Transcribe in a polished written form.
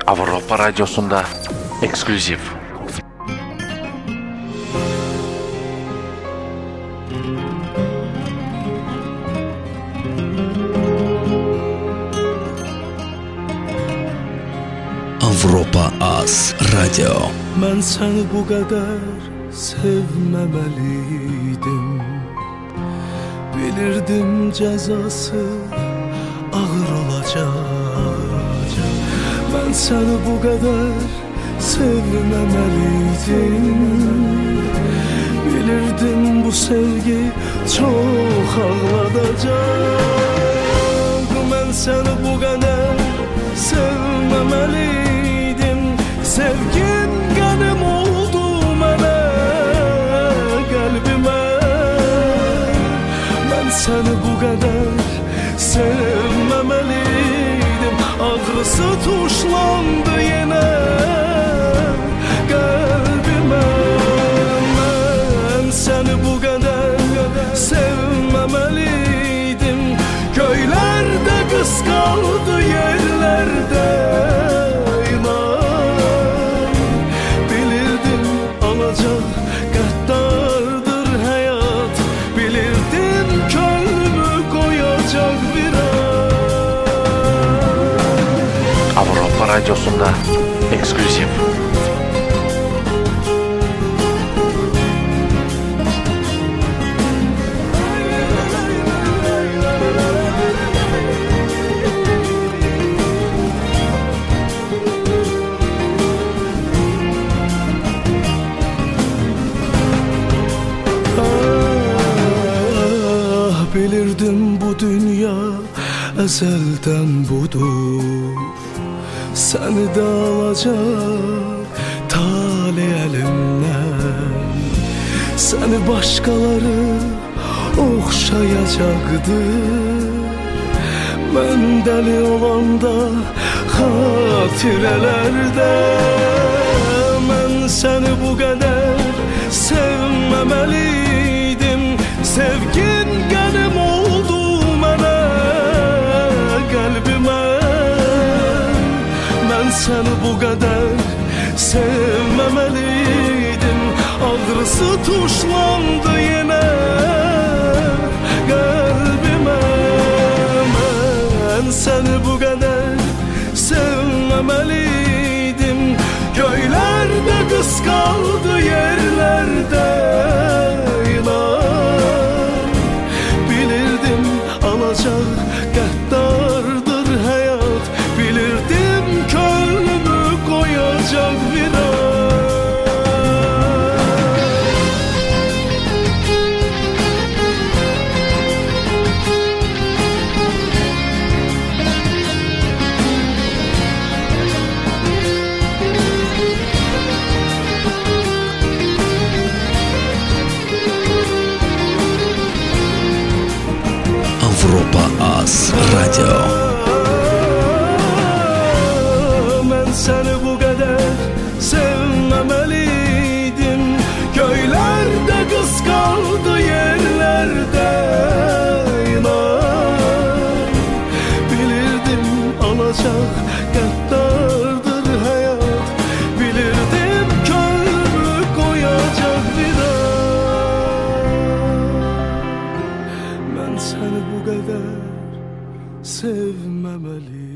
Avrupa Radyosu'nda eksklüziv. Avrupa Az Radyo. Mən səni bu qədər sevməməliydim. Bilirdim cəzası ağır olacaq. Mən səni bu qədər sevməməliydim. Bilirdim bu sevgi çox ağladacaq. Mən səni bu qədər sevməməliydim. Sevgin qənim oldu mənə, qəlbimə. Mən səni bu qədər sevməməliydim. Ağrısı tuşlandı yenə qəlbimə. Mən səni bu qədər sevməməliydim. Göylərdə qısqaldı yerlərdə. Qəddardır həyat, bilirdim könlümü koyacak bir an. Avrupa Radyosu'nda eksklüziv. Bilirdim bu dünya ezelden budur. Seni de alacak tali elimden. Seni başkaları okşayacaktı. Ben deli olanda hatirelerde. Ben seni bu kadar sevmemeliydim. Sevgin qənim oldu mənə, qəlbimə. Mən səni bu qədər sevməməliydim. Ağrısı tuşlandı yenə qəlbimə. Mən səni bu qədər sevməməliydim. Göylərdə qısqaldı yerlərdə. Qəddardır həyat, bilirdim könlümü koyacak bir an. Avrupa Az Radyo. Mən səni bu qədər sevməməliydim. Göylərdə qısqaldı yerlərdə. İnan, bilirdim alacaq qəddardır həyat. Bilirdim könlümü koyacak bir an. Mən səni bu qədər sevməməliydim.